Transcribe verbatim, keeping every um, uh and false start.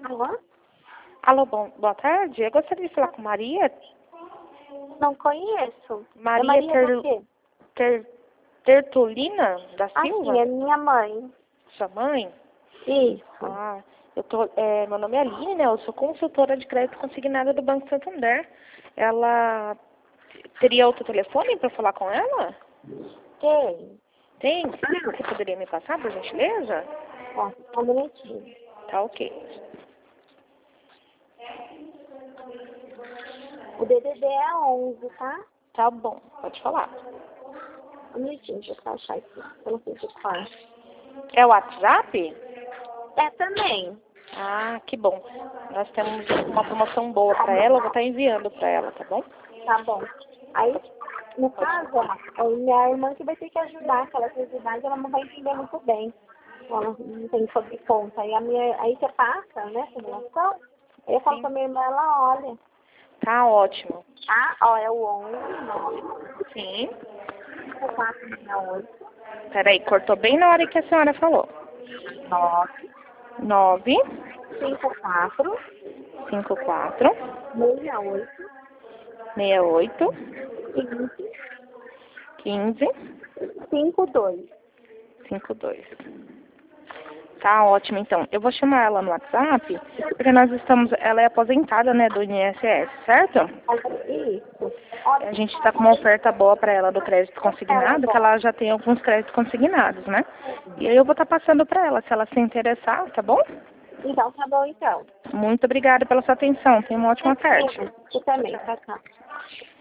Alô? Alô, bom, boa tarde. Eu gostaria de falar com Maria. Não conheço. Maria, é Maria Ter, do quê? Ter, Tertulina da Ah, Silva? sim, é minha mãe. Sua mãe? Isso. Ah, eu tô, é, meu nome é Aline, né? Eu sou consultora de crédito consignada do Banco Santander. Ela teria outro telefone para falar com ela? Quem? Tem? Você poderia me passar, por gentileza? Ó, só um minutinho. Tá ok. O D D D é onze, tá? Tá bom, pode falar. Um minutinho, deixa eu achar aqui. Eu não sei se faz. É o WhatsApp? É também. Ah, que bom. Nós temos uma promoção boa para ela, eu vou estar enviando para ela, tá bom? Tá bom. Aí, no caso, ó, a minha irmã que vai ter que ajudar, aquela atividade, ela não vai entender muito bem. Ela não tem sobre conta. Aí, a minha, aí você passa, né, simulação. Aí eu falo Sim. com a minha irmã, ela olha. Tá ótimo. Ah, ó, é o onze, nove, Sim. cinco quatro seis oito, Peraí, cortou bem na hora que a senhora falou. nove, Nove, cinco quatro, cinco, quatro, seis oito, seis, oito, quinze, quinze, cinco dois. cinco, dois. Tá ótimo, então. Eu vou chamar ela no WhatsApp, porque nós estamos, ela é aposentada, né, do I N S S, certo? Isso. A gente está com uma oferta boa para ela do crédito Ela é consignado, que boa. ela já tem alguns créditos consignados, né? E aí eu vou estar passando para ela, se ela se interessar, tá bom? Então, tá bom, então. Muito obrigada pela sua atenção. Tenha uma ótima tarde. Você também, tá, tá.